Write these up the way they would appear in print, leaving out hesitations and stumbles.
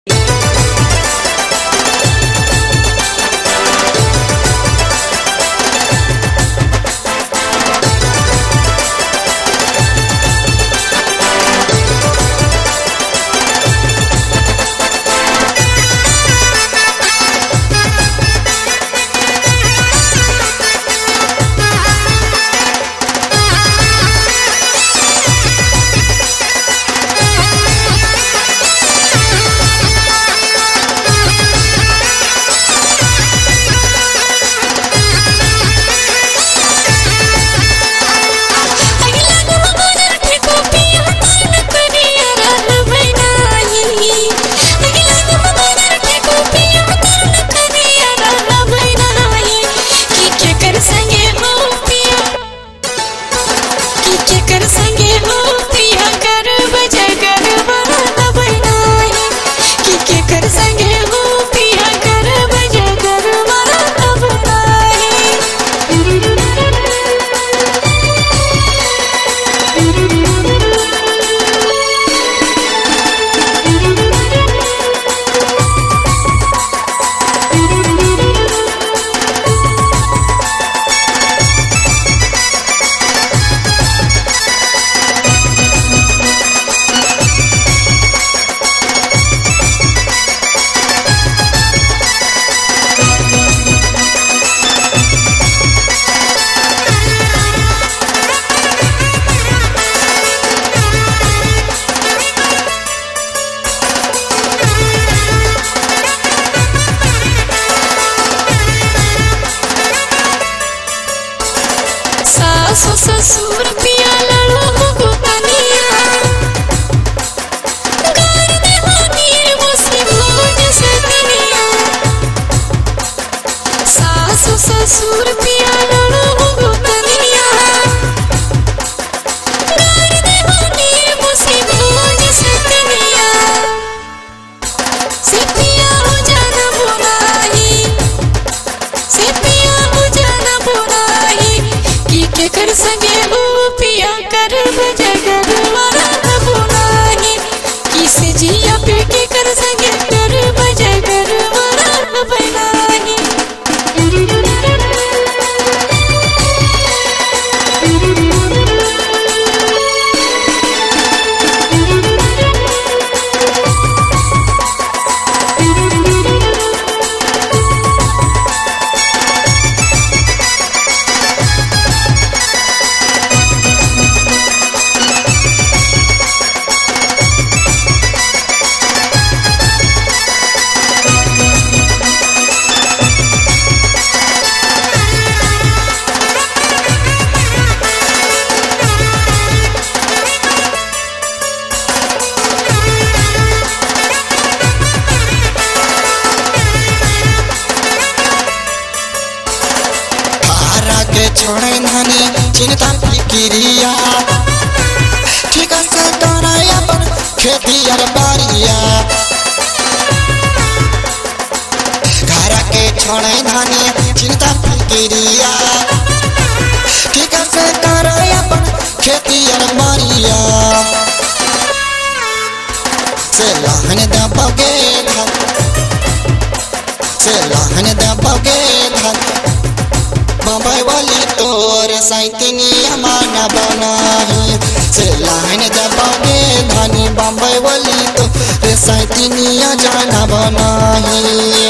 सासु ससुर पिया लड़ो गोतनिया गार दे होनीर मोसी भोज सतनिया सासु ससुर पिया लड़ो गोतनिया गार दे होनीर मोसी भोज सतनिया से पिया हो जाना बुराई से पिया हो जाना बुराई के कर सके हो पिया कर बजगर वाला बुनाही किसे जिया पे के कर सके कर बजगर वाला बनाही छोड़े धनी चिंता फिक्रिया ठीक से कराया पर खेती और बारिया घर के छोड़े धनी चिंता फिक्रिया ठीक से कराया पर खेती और बारिया से लहन दबोगे धन से लहन दबोगे धन बम्बई वाली तोर सैतनिया माना बनाही से लाइन दबाओगे धनी बम्बई वाली तो सैतनिया जाना बनाही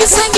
संगे